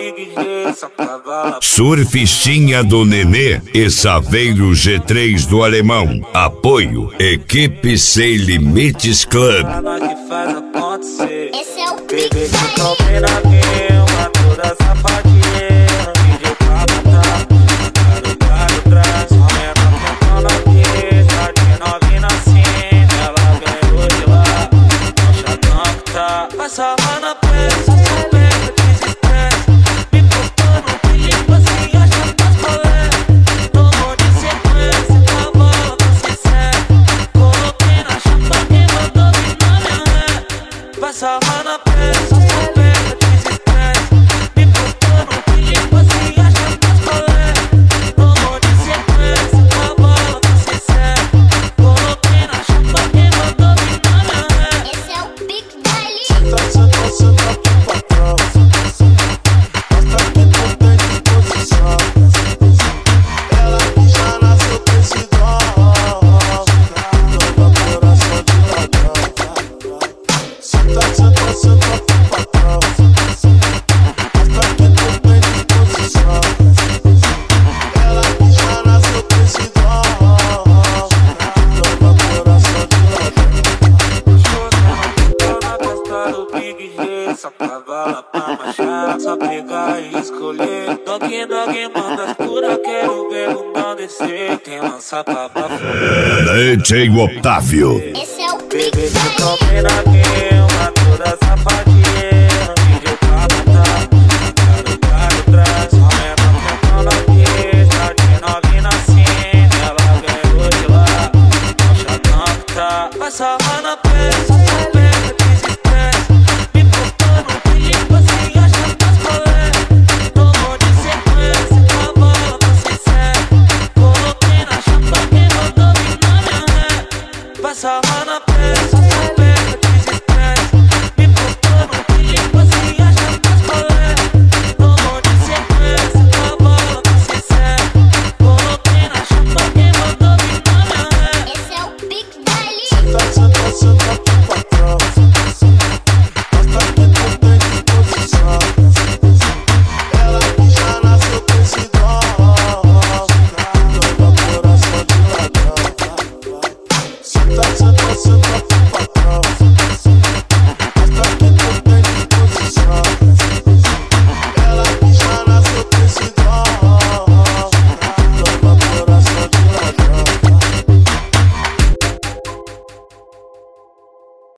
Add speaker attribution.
Speaker 1: Surfistinha do Nenê e Saveiro G3 do Alemão. Apoio Equipe Sem Limites Club.
Speaker 2: Esse é o
Speaker 3: Bebê de caldeira mesma, toda safadinha. Vídeo pra matar, caro traz. Aumenta tentando aqui, tá de novinha assim. Ela ganhou de lá, não chatão que tá. Passa lá na pressa, só pega desestresse. Me postando perigo assim, acha das colés. Tomou de sequência, cavalo do sucesso. Coloquei na chapa e mandou vir na minha ré. Passa lá na pressa, só pega desestresse. Me postando perigo assim, acha das colés. Tomou de sequência, cavalo do sucesso. Coloquei na chapa e mandou vir na minha ré.
Speaker 2: Esse é o Big Baile.
Speaker 4: Senta aqui pra trás. Mostra que tu tem disposição. Ela que já nasceu com esse dom. Toma coração de ladrão. Senta aqui pra trás. Mostra que tu tem disposição. Ela que já nasceu com esse dom. Toma coração de ladrão.
Speaker 3: Só cavala pra marchar, só pegar e escolher. Dog manda as pura, quero ver o não descer. Tem lança pra fora.
Speaker 1: DJ Otávio.
Speaker 2: Esse é o Big
Speaker 3: Bebê de
Speaker 2: Baile.
Speaker 3: caldeira mesma, toda safadinha. Vídeo pra matar, caro traz. Aumenta tentando aqui, tá de novinha assim. Ela ganhou de lá, não chatão que tá. Passa lá na